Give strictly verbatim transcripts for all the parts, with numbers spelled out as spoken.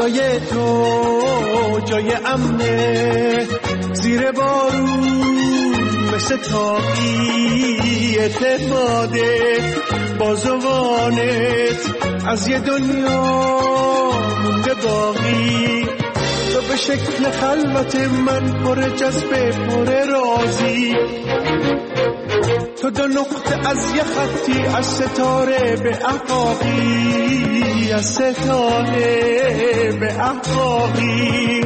فضای تو جای امنه، زیر بارون مثل تاقی اعتمادت، بازوانت از یه دنیا مونده باقی. تو به شکل خلوت من پر جذبه پر رازی، تو دو نقطه از یه خطی از ستاره به احقاقی، از ستاره به احقاقی.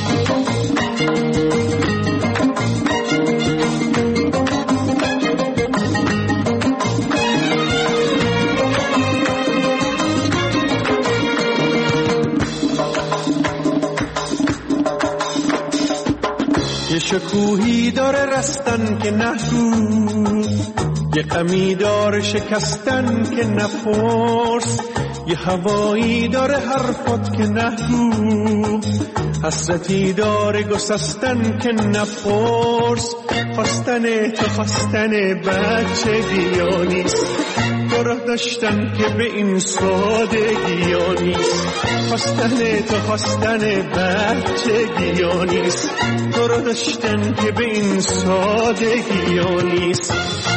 یه شکوهی داره رستن که نگو، یه غمی داره شکستن که نپرس، یه هوایی داره حرفات که نگو، حسرتی داره گسستن که نپرس. خواستن تو خواستن بچگی ها نیست، تو راه داشتن که به این سادگی ها نیست. خواستن تو خواستن بچگی ها نیست، تو راه داشتن که به این سادگی ها نیست.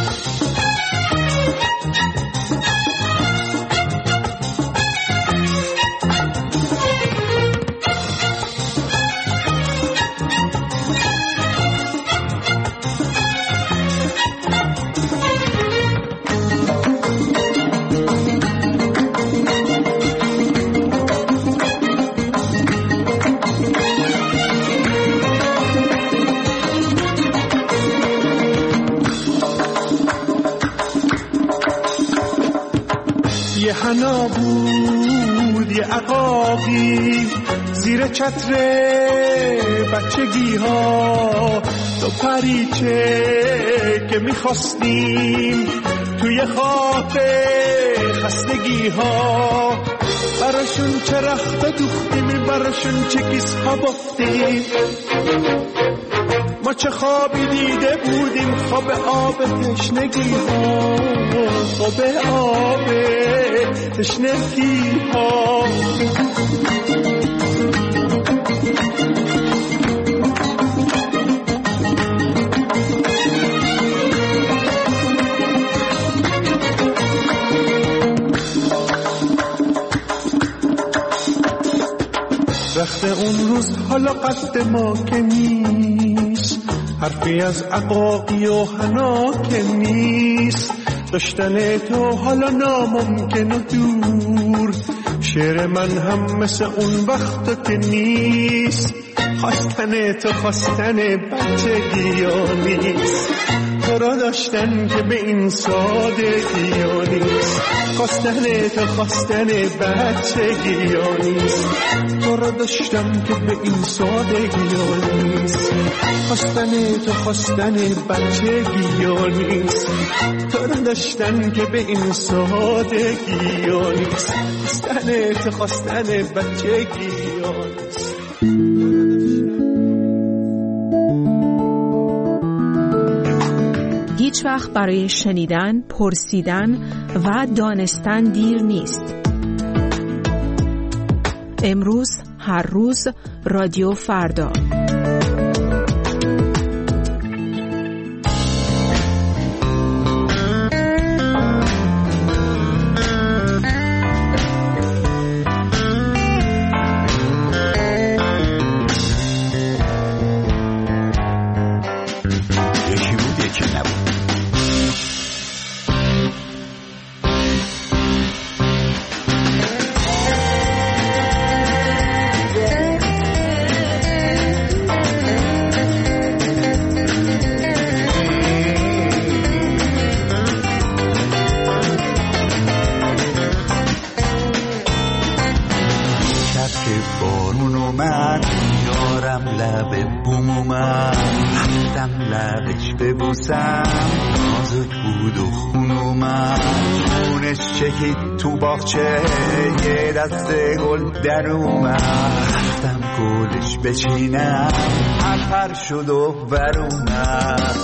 یه حنا بود یه عقاقی زیر چتر بچگی ها، تو پریچه که میخواستیم توی خواب خستگی ها. براشون چه رخت دوختیم، براشون چه کیس ها بافتیم، ما چه خوابی دیده بودیم، خواب آب تشنگی ها، خواب آب تشنگی ها. رخت اون روز حالا قد ما که نیست، حرفی از عقاقی و حنا که نیست. داشتن تو حالا ناممکن و دور، شعر من هم مثل اون وقت که نیست. خواستن تو خواستن بچگی ها نیست، تو را داشتن که به این سادگی ها نیست. خواستن تو خواستن بچگی ها نیست، تو را داشتن که به این سادگی ها نیست. خواستن تو خواستن بچگی ها نیست، تو را داشتن که به این سادگی ها نیست. خواستن تو خواستن بچگی ها نیست. هیچ وقت برای شنیدن، پرسیدن و دانستن دیر نیست. امروز، هر روز، رادیو فردا. نازک بود و خونومن خونش چکید تو باغچه، یه دست گل در اومد. رفتم گلش بچینم، پرپر شد و برومد.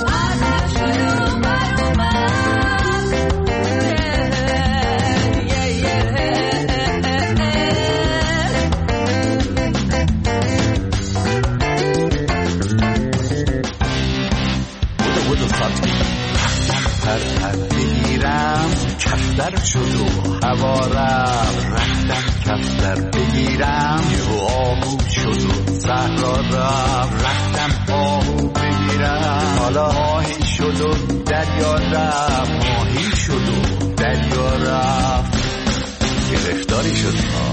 پر پر بگیرم کفتر شد و هوا رفت رفتم کفتر بگیرم یه آهو شد و صحرا رفت رفتم آهو بگیرم حالا ماهی شد و دریا رفت ماهی شد و دریا رفت گرفتاری شد ها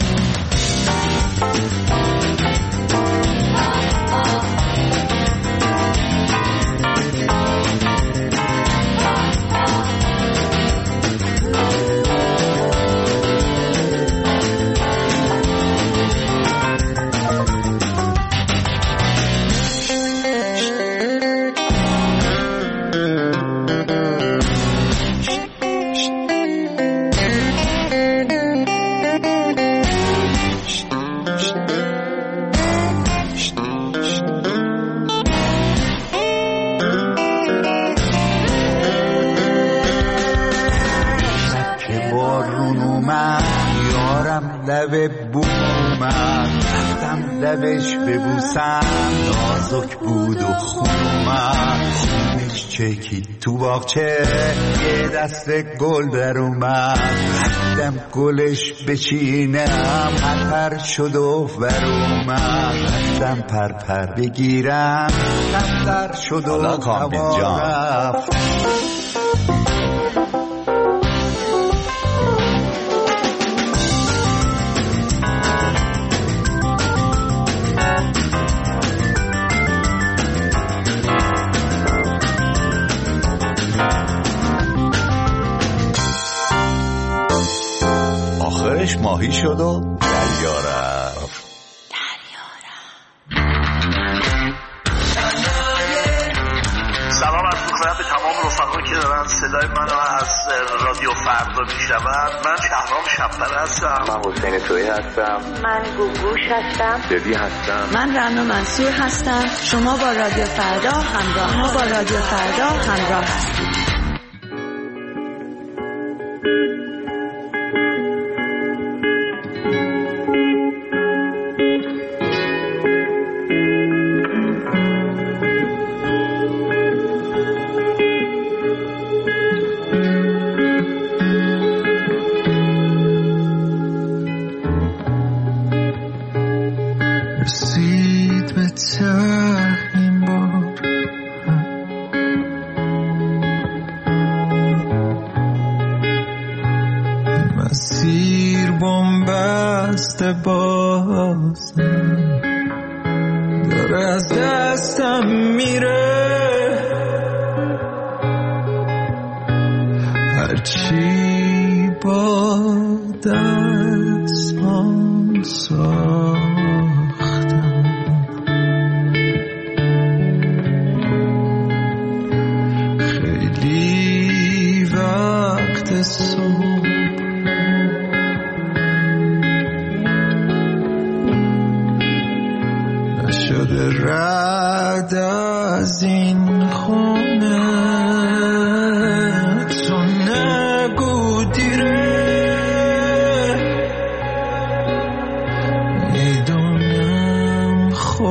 لب بومم رفتم لبش ببوسم نازک بود و خونومم خونش چکید تو باغچه یه دست گل در اومد رفتم گلش بچینم پر پر شد و ور اومد رفتم پر پر بگیرم کفتر شد و هوا رفت آخرش ماهی شد و دریا رفت دریا رفت. سلام عرض می‌کنم به تمام رفقایی که دارن صدای منو از رادیو فردا میشنون. من شهرام شب‌پر هستم. من حسین تویی هستم. من گوگوش هستم. دبی هستم. من رنا منصور هستم. شما با رادیو فردا همراه ما با رادیو فردا همراه هستید. داره از دستم میره هرچی با دستم ساختم خیلی وقت صبح شده رد از این خونه تو نگو دیره میدونم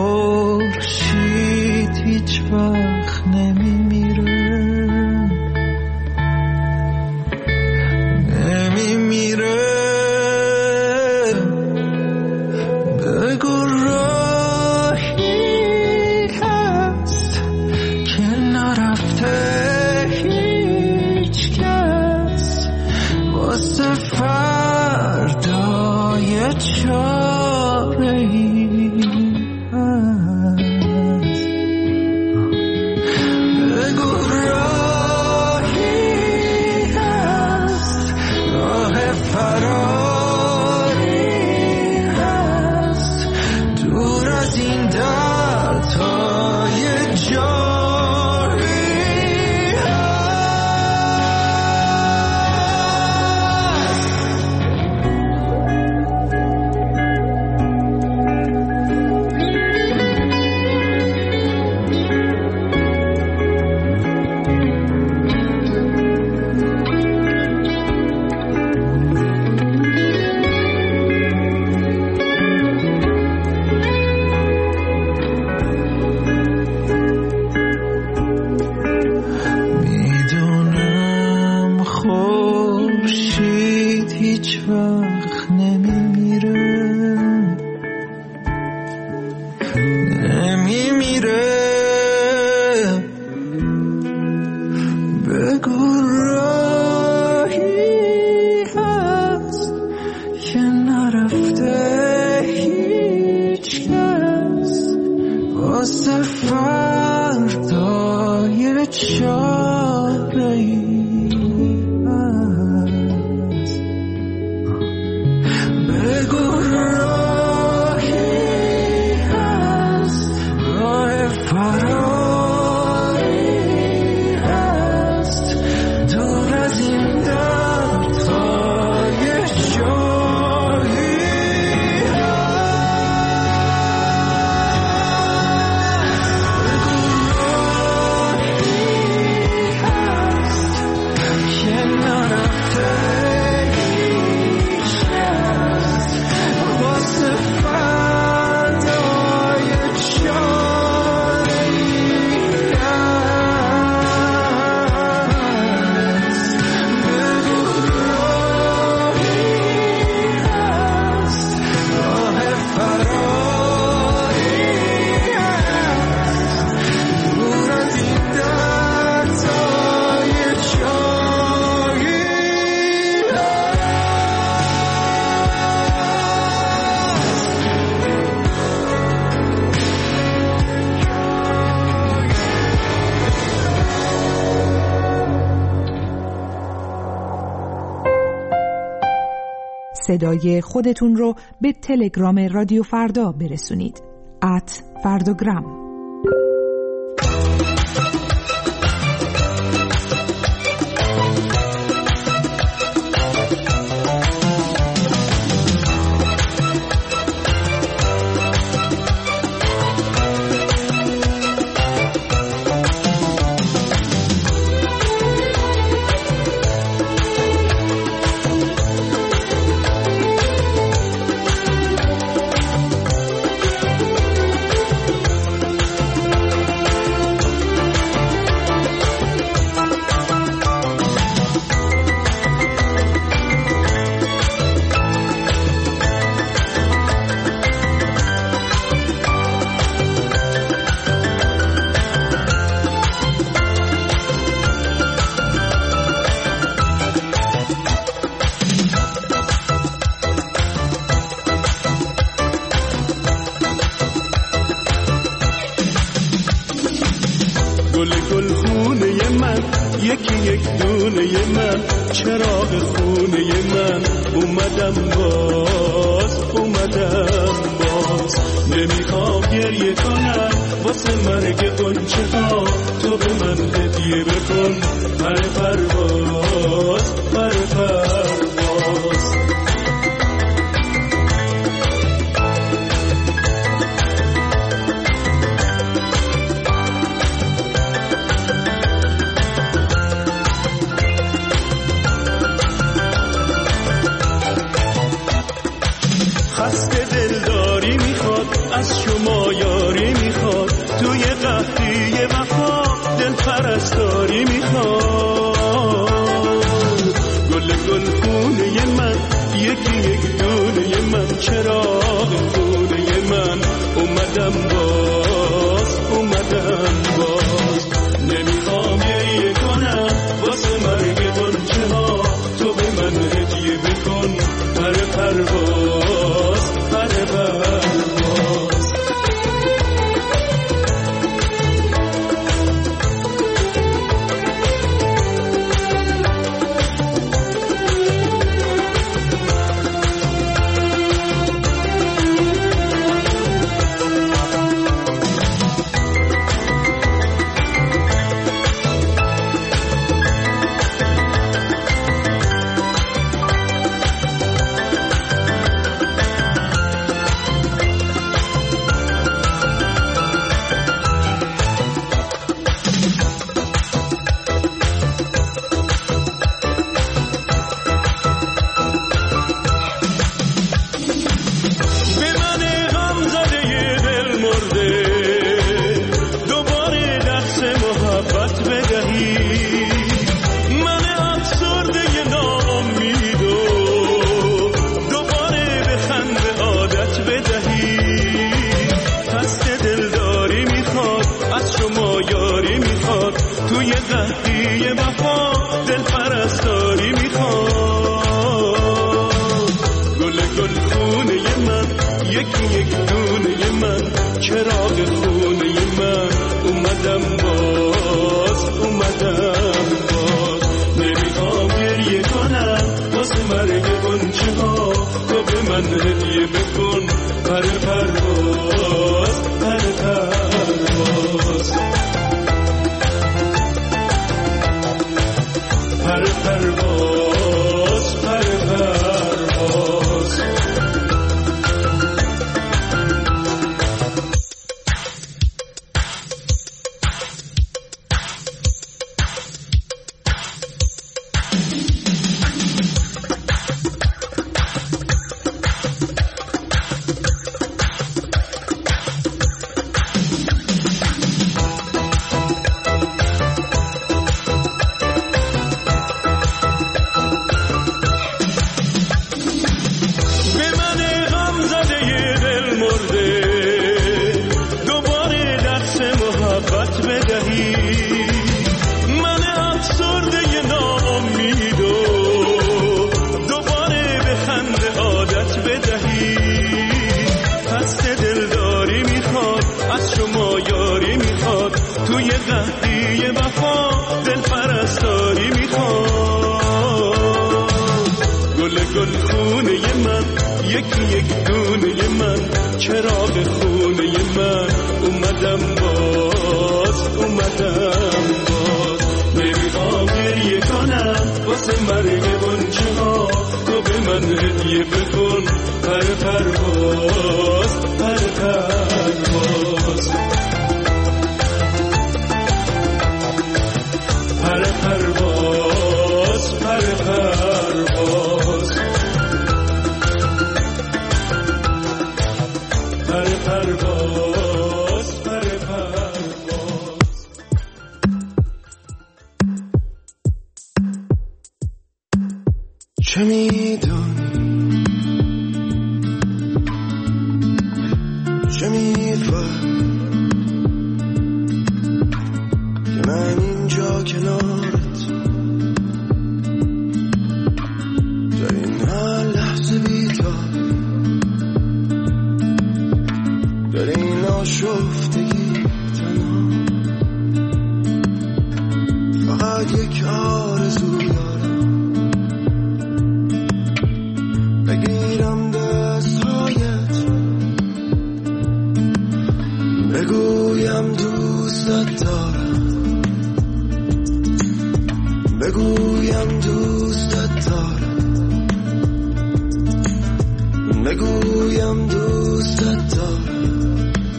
خورشید هیچ وقت نمیمیره نمیمیره بگو هیچ کس واسه فردای چاره‌ای هست بگو راهی هست راه فراری هست دور از این دردهای جان اشاره‌ای هست، بگو راهی هست، راه فراری هست، دور از این در تا یه جایی صدای خودتون رو به تلگرام رادیو فردا برسونید. ات فرداگرام. یکی یک دونه من، چراغ خونه من، اومدم باز اومدم باز. نمیخوام گریه کنم واسه مرگ غنچه ها، تو به من هدیه بکن پر پرواز پر پرواز. خسته دلداری میخواد، از شما یاری میخواد، توی قحطی وفا دل پرستاری میخواد. گل گل خونه من، یکی یک دونه من، چراغ خونه من، اومدم باز اومدم باز. نمیخوام گریه کنم واسه مرگ غنچه ها، تو به من هدیه بکن پر پرواز پر پرواز. توی قحطی وفا دل پرستاری میخواد. گل گل خونه من، یکی یک دونه من، چراغ خونه من، اومدم باز باز اومدم باز نمیخوام گریه کنم واسه مرگ گنچه ها تو به من هدیه بکن پر پرواز پر پرواز پر پرواز پر پرواز چه میدانی چه میفهم که من اینجا کنارت در این هر لحظه بیدار در این آشفتگی تنها فقط یک آرزو دارم بگیرم دستهایت بگویم دوستت دارم بگویم دوستت دارم بگویم دوستت دارم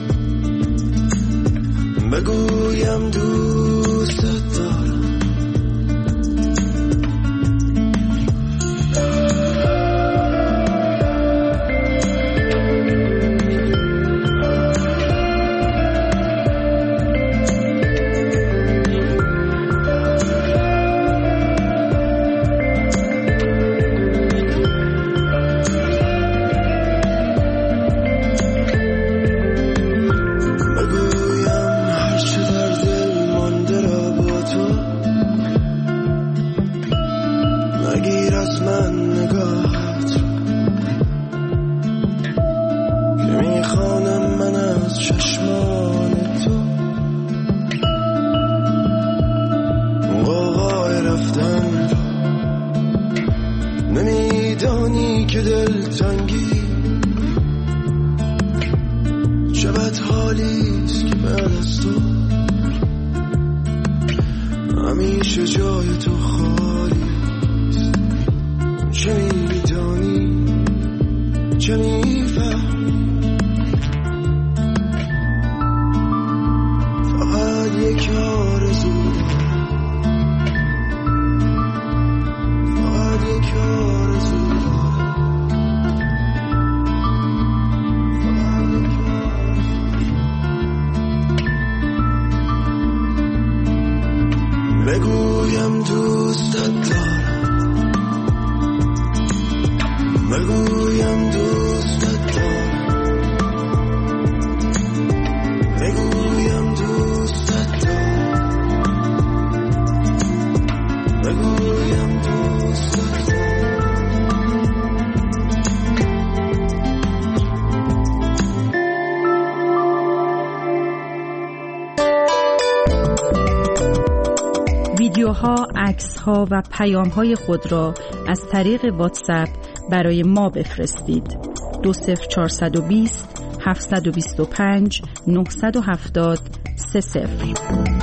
بگویم دوستت دارم بگویم دوستت دارم بگویم دوستت دارم بگویم دوستت دارم بگویم دوستت دارم ویدیوها، عکس‌ها و پیام‌های خود را از طریق واتساپ برای ما بفرستید. دو صفر چهارصد و بیست هفتصد و بیست و پنج نهصد و هفتاد سه صفر.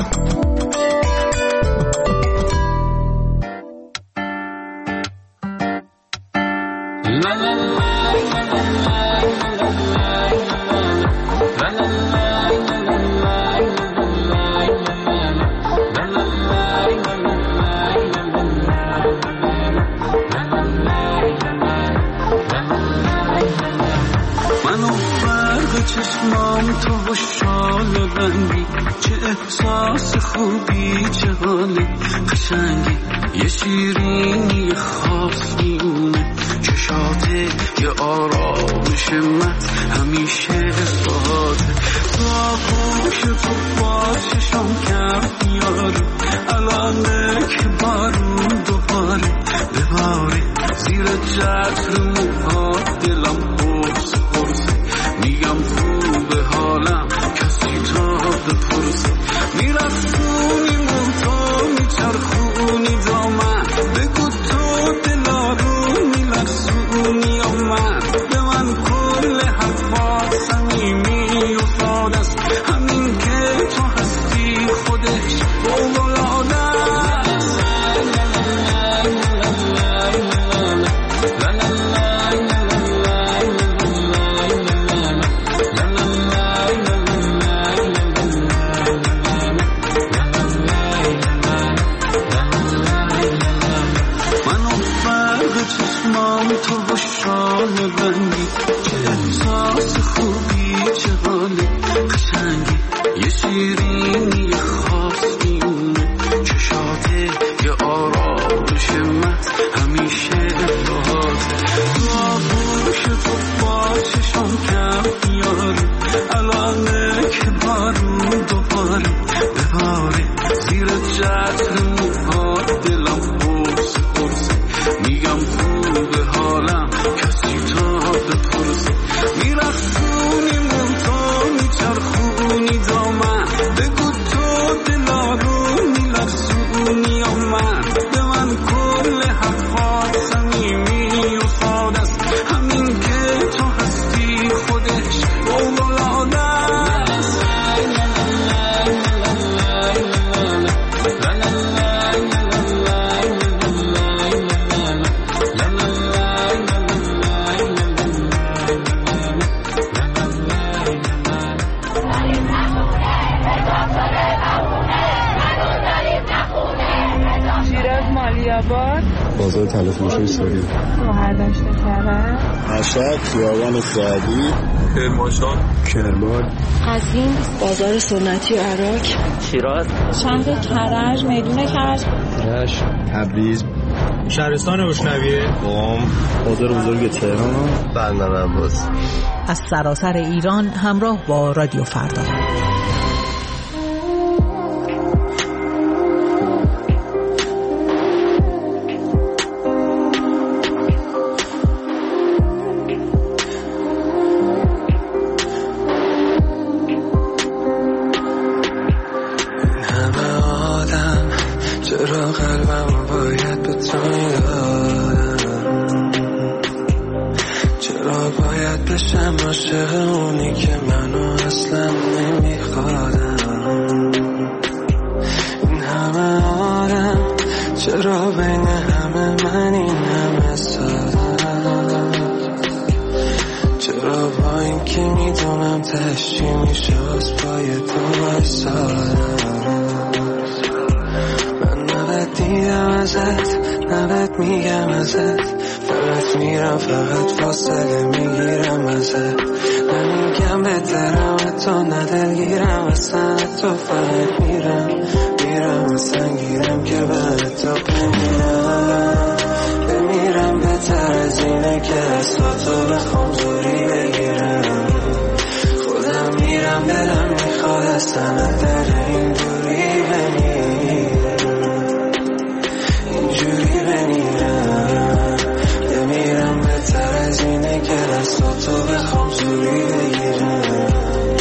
چشمام تو و شال رنگی، چه احساس خوبی، چه حال قشنگی، یه شیرینی خاص میونه چشاته، یه آرامش من همیشه باده، تو آغوش تو باششم کرد یاری، الانه که بارون دوباره بباره، زیر چتر موها دلم پرس پرسه، میگم خوبه حالم کسی تا بپرسه، میرفتونی منتا میچرخونی دامن، بگو تو دلارو میلرسونی یا من، به من کل حرفات صمیمی و ساده است، همین که تو هستی خودش فوق‌العاده است. تو و شال رنگی، چه احساس خوبی، چه حال قشنگی، یه شیرینی خاص میونه چشاته، یه آرامش من همیشه باده، تو آغوش تو باششم کرد یاری، الانه که بارون دوباره بباره، زیر چتر موها دلم پرس پرسه، میگم خوبه حالم کسی تا بپرسه، میرفتونی منتا میچرخونی دامن، بگو تو دلارو میلرسونی یا من، به من کل حرفات صمیمی و ساده است، همین که تو هستی خودش فوق‌العاده است. بازار تلفروشی سوری، مهردشت کرد، مشهد، خیابان سعدی، کرمانشاه، کرمان، قزوین، بازار سنتی عراق، شیراز، شهر کرج، میدون کرج، رشت، تبریز، شهرستان روشنویه، قم، بازار بزرگ تهران، بندر عباس. از سراسر ایران همراه با رادیو فردا.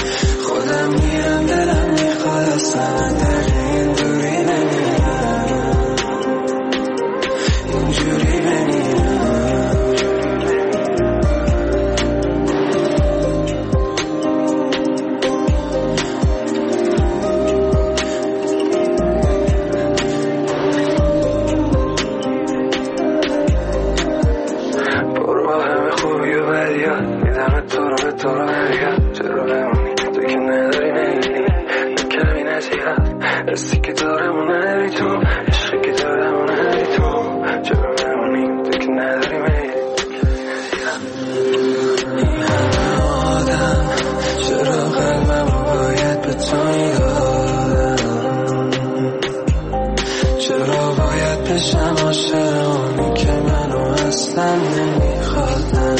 خودم میرم دلم میخواد اصلا در این دوری بمیرم. دارمون نداری تو، عشقی که دارمون نداری تو، چرا بمونیم تو که نداریم این همه آدم، چرا قلبم رو باید به تو میدادم، چرا باید بشم عاشق اونی که منو اصلا نمیخوادم،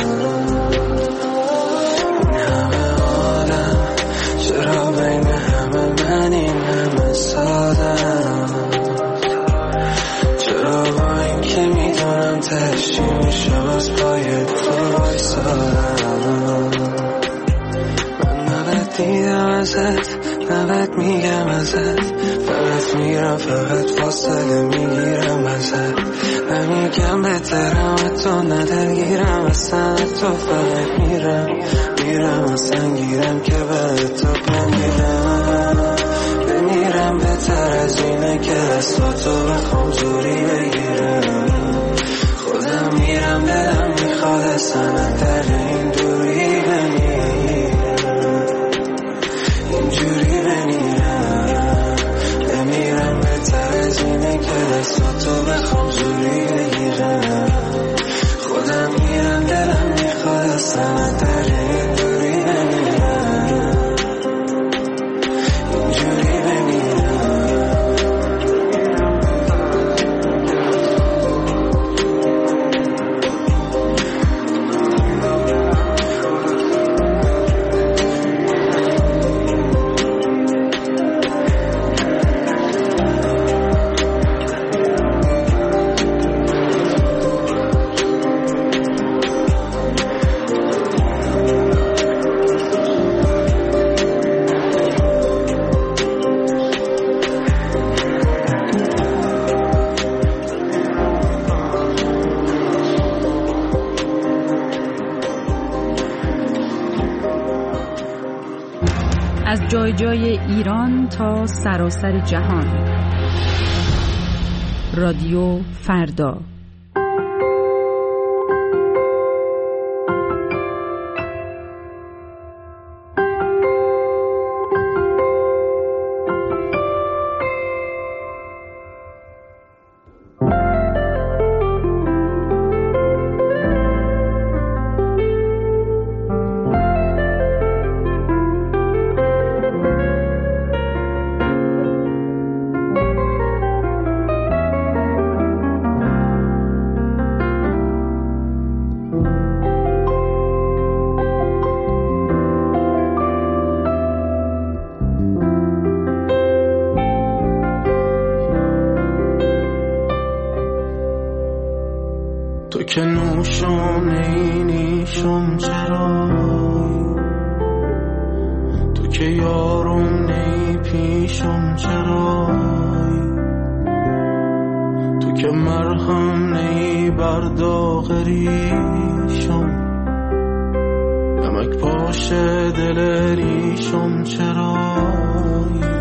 این همه آدم چرا بین همه من این همه سادم، چرا با این که میدونم تشی میشه باز پای تو بایستادم، من نبد دیدم ازت، نبد میگم ازت، فقط میرم فقط فاصله میگیرم ازت، نمیگم بهترم تو ندرگیرم اصلا تو، فقط میرم میرم اصلا گیرم که به تو بمیرم بمیرم، بهتر از اینه که دستاتو بخوام زوری بگیرم، خودم میرم دلم میخواد اصلا در این دوری بمیرم، اینجوری بمیرم بمیرم، بهتر از اینه که دستاتو بخوام زوری بگیرم، خودم میرم دلم میخواد اصلا در این دوری بمیرم، اینجوری بمیرم. از جای جای ایران تا سراسر جهان، رادیو فردا. تو که نوشم نیشم چرایی، تو که یارم نی پیشم چرایی، تو که مرهم نی برداغ ریشم، نمک باشه دل ریشم چرایی،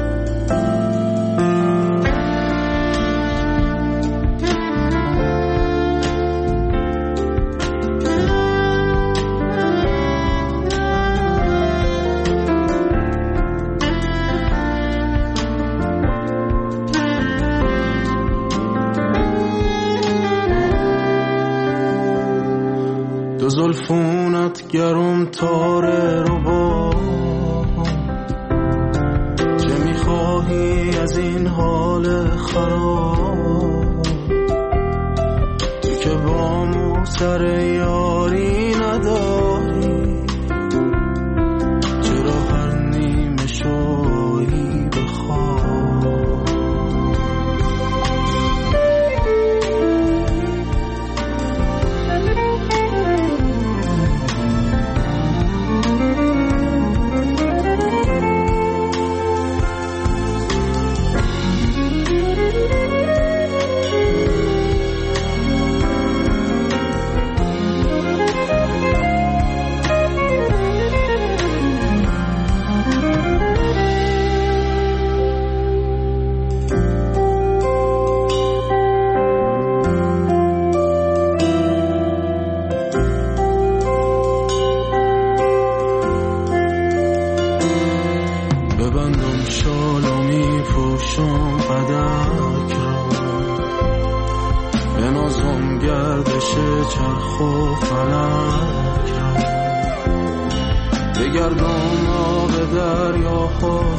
زلفونت گرم تاره رو با چه میخواهی از این حال خراب، تو که با مو سر یاری نداری، چرا هر نیمه شویی بخواب، گردش چرخ و فلک را بگردان آب دریاها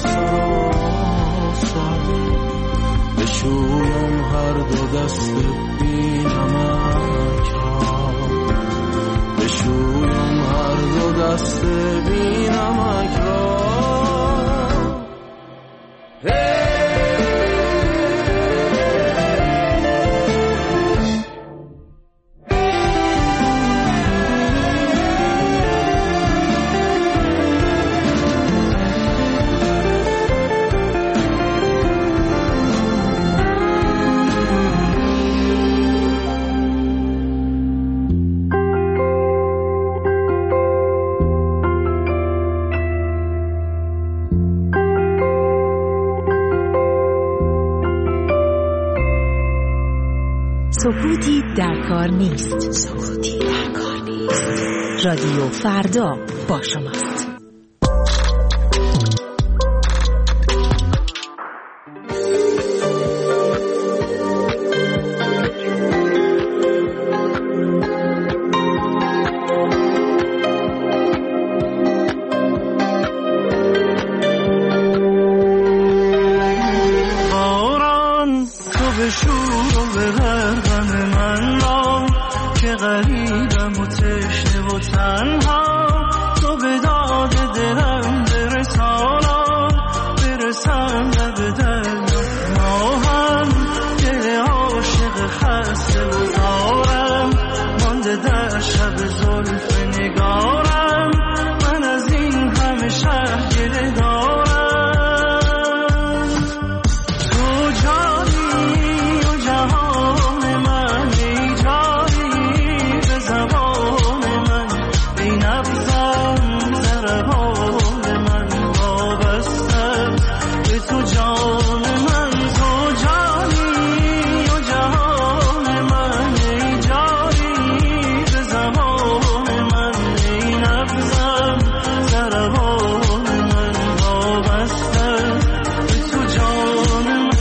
سراسر بشویم هر دو دست بی نمک را بشویم هر دو دست بی نمک را سکوتی در کار نیست. سکوتی در کار نیست. رادیو فردا با شماست. باران تو به شور و به غربن من را که غریبم و تشنه و تنها تو به داد دلم برسانا برسم لب دل ما هم دل عاشق خسته و زارم مانده در شب زلف نگارم من از این همه شهر گله دارم تو جانی و جهان من ای جانی به زبان من ای نبضم ضربان من وابستم به تو جان من تو جانی و جهان من ای جانی به زبان من ای نبضم ضربان من وابستم به تو جان من.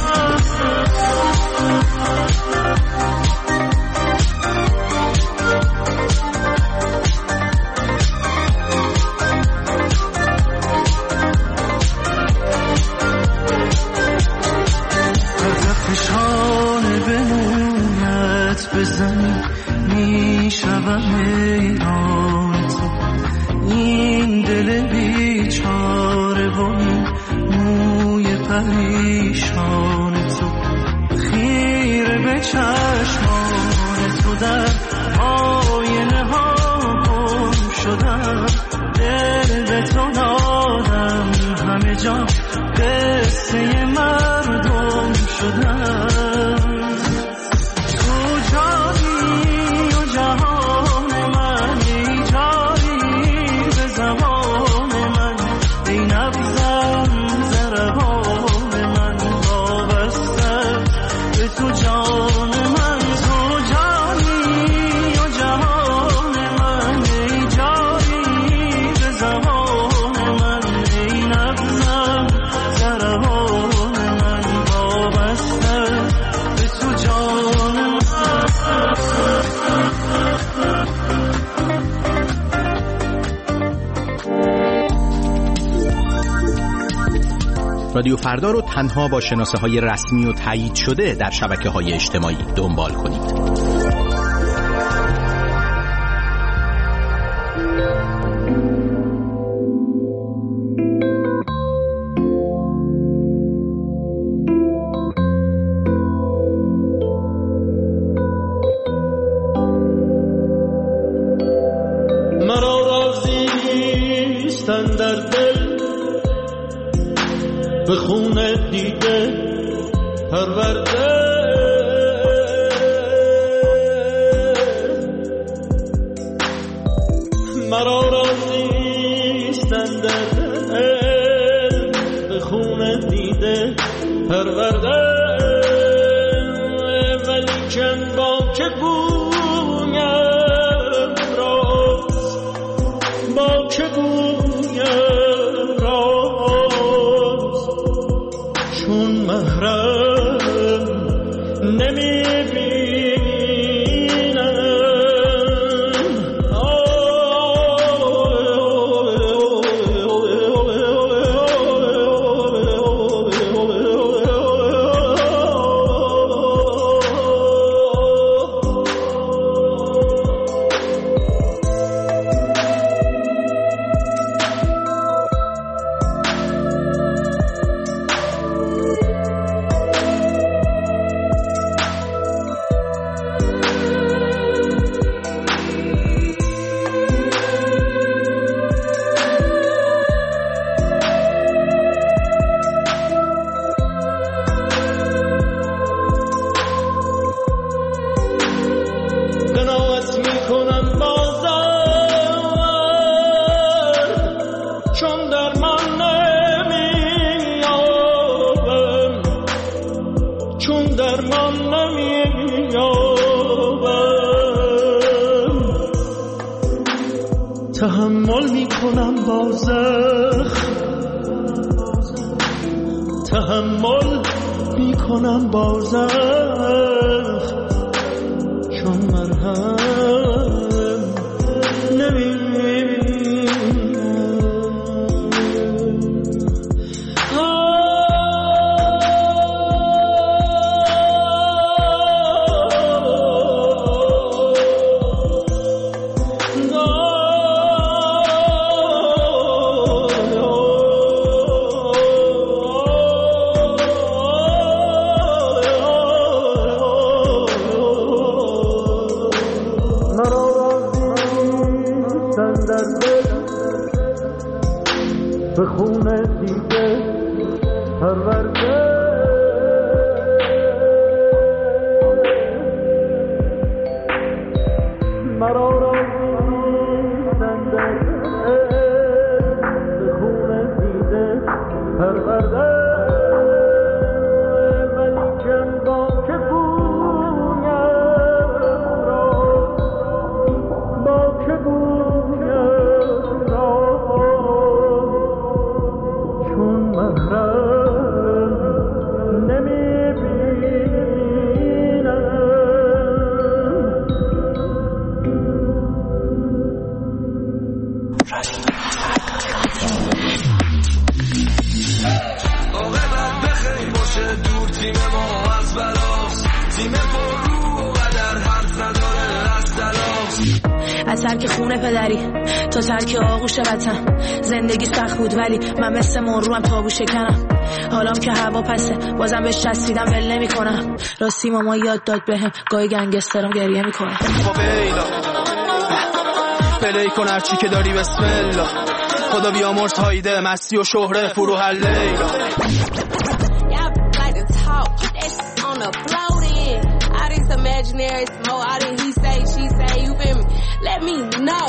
فشان به مویت بزنی میشوم ایران تو این دل بیچاره و این موی پریشان تو خیره به چشمان تو در آینه ها گم شدم دل به تو دادم همه جا قصه مردم شدم تو جانی و جهان من ای جانی به زبان من ای نبضم ضربان من وابستم به تو جان من تو جانی و جهان من ای جانی به زبان من ای نبضم ضربان من وابستم به تو جان من. رادیو فردا رو تنها با شناسه های رسمی و تایید شده در شبکه های اجتماعی دنبال کنید. مرا رازیستن در دل به خون دیده پرورده مرا رازیستن در دل به خون دیده پرورده ولی چند با که گویم راز با که گویم راز چون محرم نمیبینم چون درمان نمی‌یابم، تحمل میکنم با زخم، تحمل میکنم با زخم، چون مرهم نمی‌بینم. به خونه دیگه پرورده، مرا راضی نیستن در به خونه دیگه پرورده، ولی کم با که بویم را، با که بویم را، چون محرم نمی‌بینم. عاقبت بخیر باشه، دور تیم ما از بلاست، تیم پر رو و قدر حرف نداره از تلاست. از ترک خونه پدری تا ترک آغوش وطن، زندگی سخت بود ولی من مثل مروم تابو شکنم. حالام که هوا پسه بازم بهش چسبیدم ول نمی کنم. راستی ماما یاد داد بهم گاهی گنگسترم گریه میکنه. خب ایلا پلی کن هرچی که داری بسم الله، خدا بیامرز هایده مستی و شهره فرو هر لیلا. Imaginary smoke, I didn't he say, she say, you feel me? Let me know.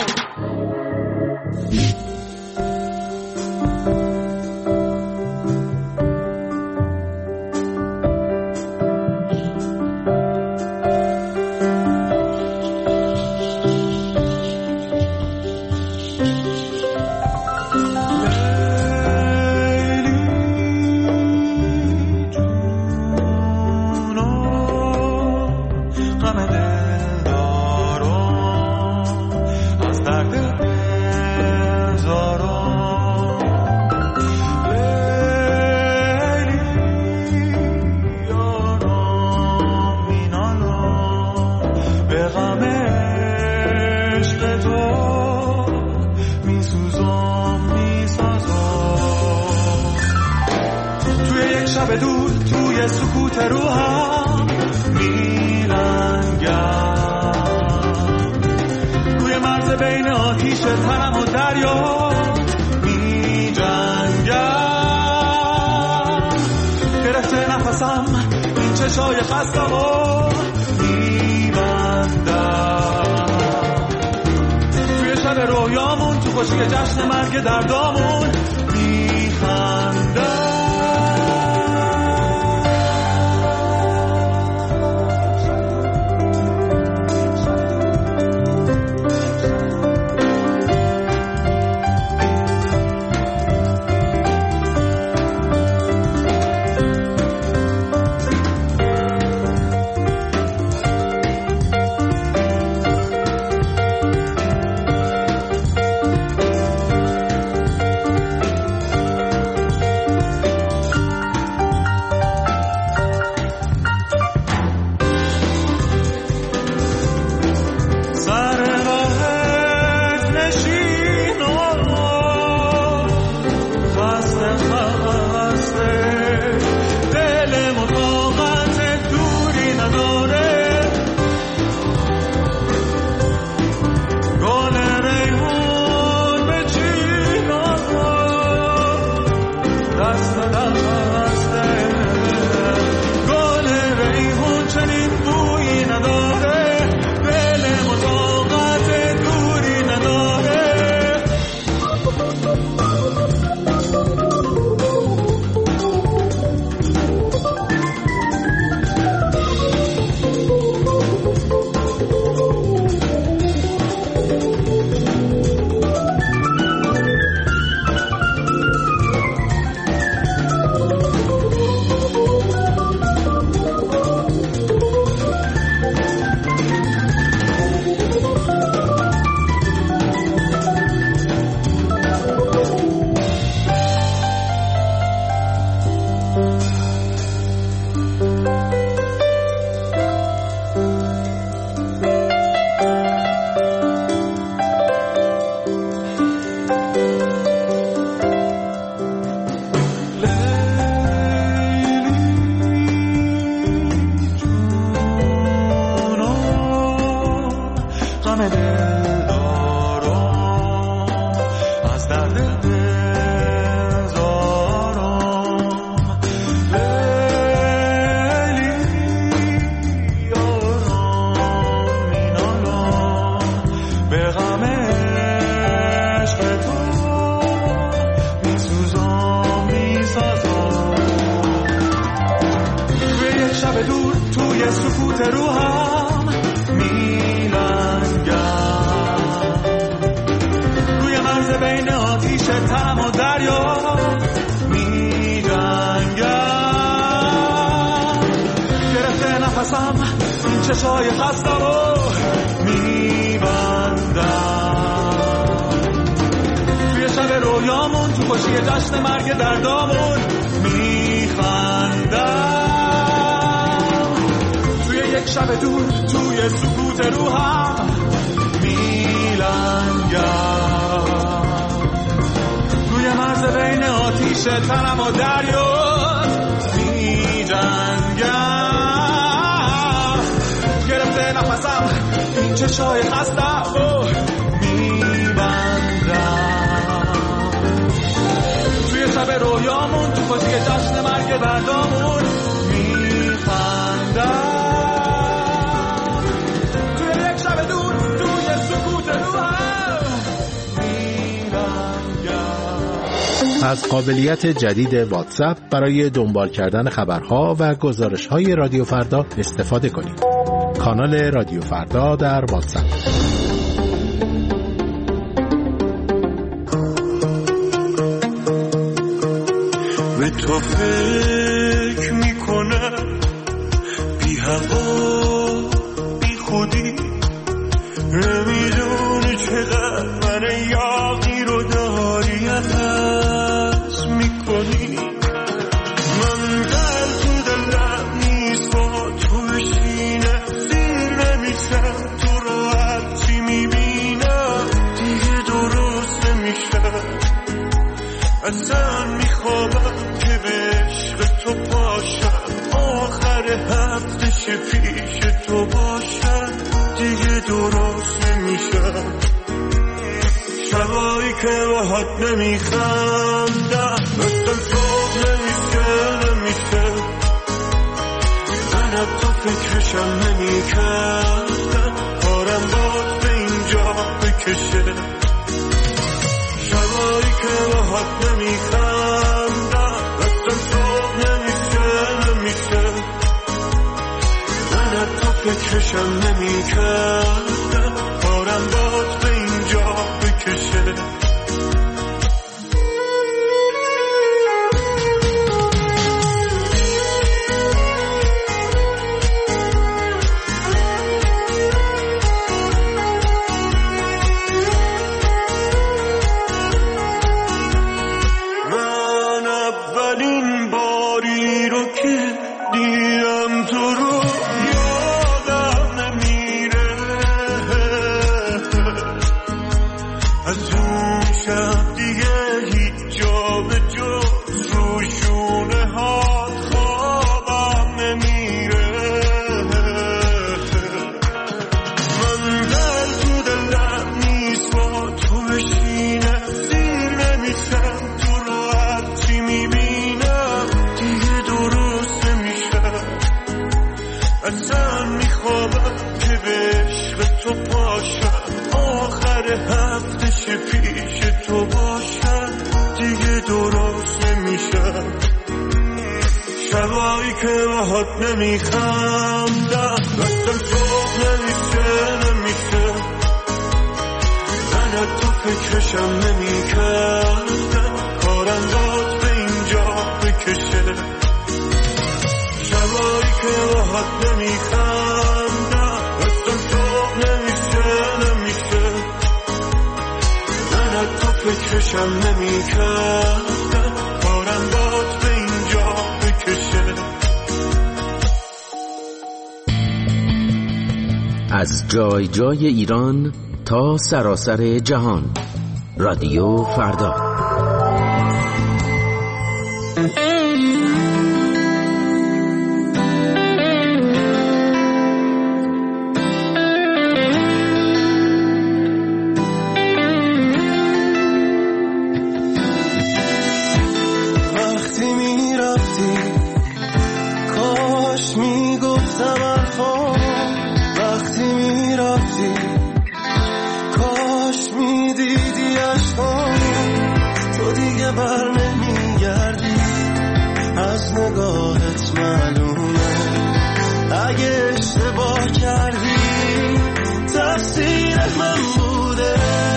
دور توی سکوت روحم میلنگم، روی مرز بین آتیش تنم و دریا میجنگم، گرفته نفسم این چشای خستم و میبندم، توی شب رویامون تو خوشی جشن مرگ دردامون میخندم. غم دل دارم، از درد دل دارم. لیلی یارم مینالم به غم عشق تو میسوزم میسازم. توی یک شب دور توی سکوت روحم میلنگم، روی مرز بین آتیش تنم و دریا میجنگم. گرفته نفسم این چشای خسته رو میبندم، توی شب رویامون تو خوشی جشن مرگ دردامون میخندم. توی یک شب دور توی سکوت روحم میلنگم، روی مرز بین آتیش تنم و دریا میجنگم. گرفته نفسم این چشای خسته رو میبندم، توی شب رویامون تو خوشی جشن مرگ دردامون میخندم. از قابلیت جدید واتساپ برای دنبال کردن خبرها و گزارش‌های رادیو فردا استفاده کنید. کانال رادیو فردا در واتساپ. به تو فکر میکنم بی هوا بی خودی، نمیدونی چقدر من یاقی رو داری عوض میکنی. من در تو دلم نیست با تو بشینه زیر نمیشم، تو رو هرچی میبینم دیگه درست نمیشم. اصلا میخوابم که به عشق تو پاشم، آخر هفتش پیش تو باشم دیگه درست نمیشم. شبایی که باهات نمیخندم مثل صبح نمیشه نمیشه، من تو فکرشم نمیکردم کارم باد به اینجا بکشه. شبایی که باهات نمیخندم مثل صبح نمیشه نمیشه، من تو فکرشم نمیکردم کارم باد به اینجا بکشه. من اولین باری رو که دیدم تو رو یادم نمیره، از اون شب دیگه هیچ جا به جز روشونه هات خوابم نمیره. من در تو دلم نیست با تو بشینه زیر نمیشم، تو رو هرچی میبینم دیگه درست نمیشم. اصلا میخوابم که به عشق تو پاشم، آخر هفتش پیش تو باشم دیگه درست نمیشم. شبایی که باهات نمیخندم مثل صبح نمیشه نمیشه، من تو فکرشم نمیکردم کارم داد به اینجا بکشه. شبایی که باهات نمیخندم مثل صبح نمیشه نمیشه، من تو فکرشم نمیکردم کارم داد به اینجا بکشه. از جای جای ایران تا سراسر جهان، رادیو فردا. اشتباه کردی تقصیر من بوده.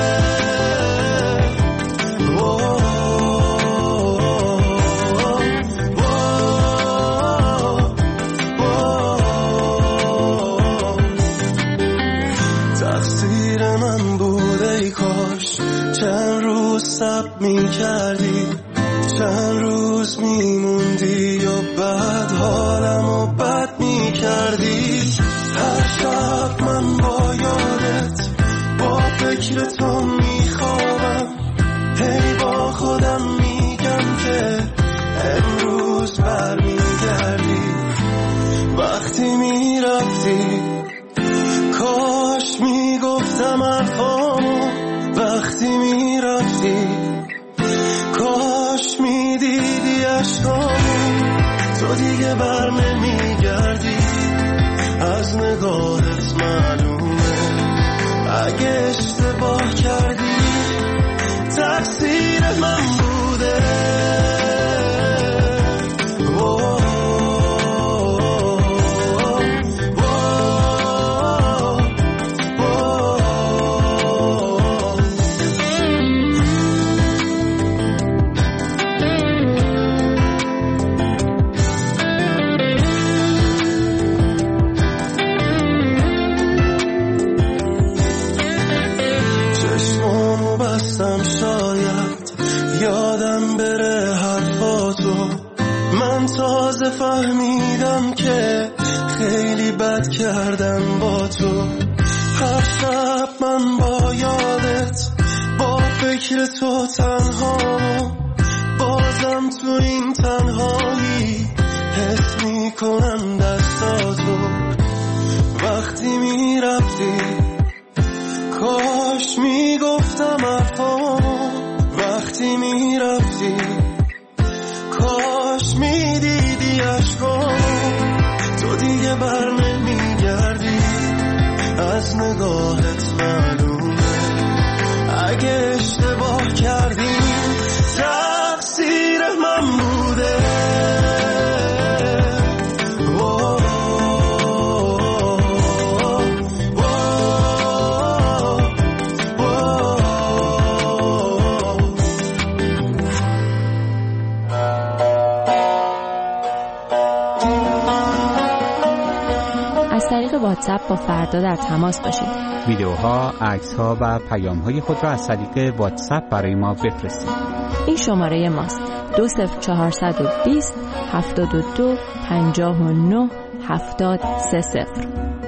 تقصیر من بوده. ای کاش چند روز صبر می کردی، چند روز می موندی و بعد حالم و بد می کردی. هر شب من با یادت با فکر تو می خوابم، هی با خودم میگم که امروز بر می گردی. وقتی می رفتی کاش می گفتم حرفامو، وقتی می رفتی کاش می دیدی عشقامو. تو دیگه بر نمی گردی، از نگاهت معلومه. اگه اشتباه کردی تقصیر من بوده. فهمیدم که خیلی بد کردم با تو. هر شب من با یادت با فکر تو تنها، بازم تو این تنهایی حس میکنم دستاتو. وقتی میرفتی کاش میگفتم حرفامو، وقتی میرفتی کاش میدیدی عشقامو. تو دیگه بر نمیگردی، از نگاهت معلومه. اگه اشتباه کردی تقصیر من بوده. واتساپ با فردا در تماس باشید. ویدیوها، عکس‌ها و پیام‌های خود را از طریق واتساپ برای ما بفرستید. این شماره ماست: دو صفر چهارصد و بیست هفتاد و دو پنجاه و نه هفتاد سه صفر.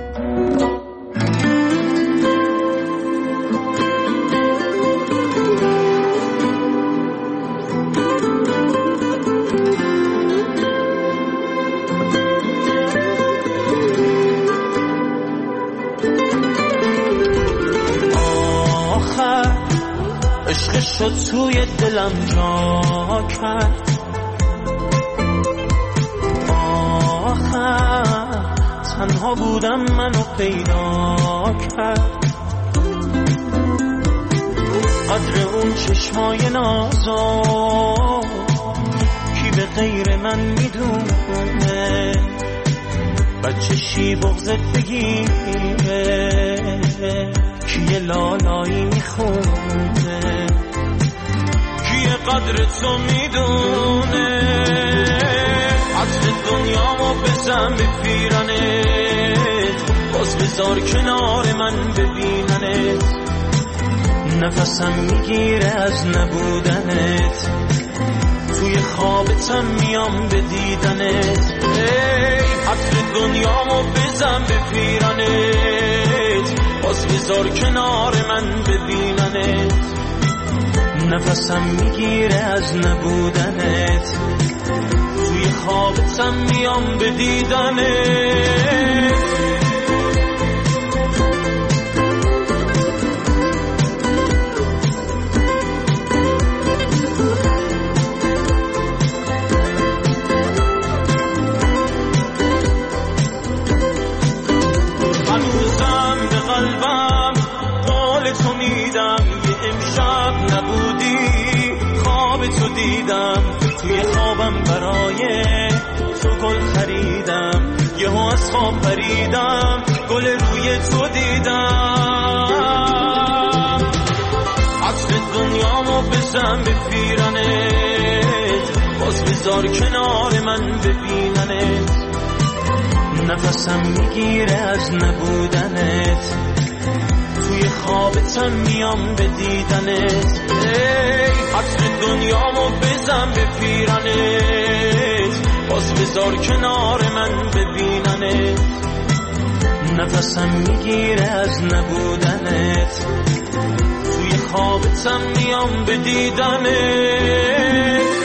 شد توی دلم جا کرد، آخر تنها بودم منو پیدا کرد. قدر اون چشمای نازا کی به غیر من میدونه، بچه شی بغزت بگیره کی یه لالایی میخونه، قدر تو میدونه. عطر دنیامو بزن به پیرانت، باز بذار کنار من ببیننت. نفسم میگیره از نبودنت، توی خوابتم میام به دیدنت. ای عطر دنیامو بزن به پیرانت، باز بذار کنار من ببیننت. نفسم میگیره از نبودنت، توی خوابتم میام به دیدنت. هنوزم به قلبم قول تو میدم، یه امشب نبودی خواب تو دیدم، توی خوابم برای تو گل خریدم. یهو از خواب پریدم گل روی تو دیدم عطر دنیامو بزن به پیرنت باز بذار کنار من ببیننت نفسم میگیره از نبودنت توی خوابتم میام به دیدنت ای عطر دنیامو بزن به پیرنت باز بذار کنار من ببیننت نفسم میگیره از نبودنت توی خوابتم میام به دیدنت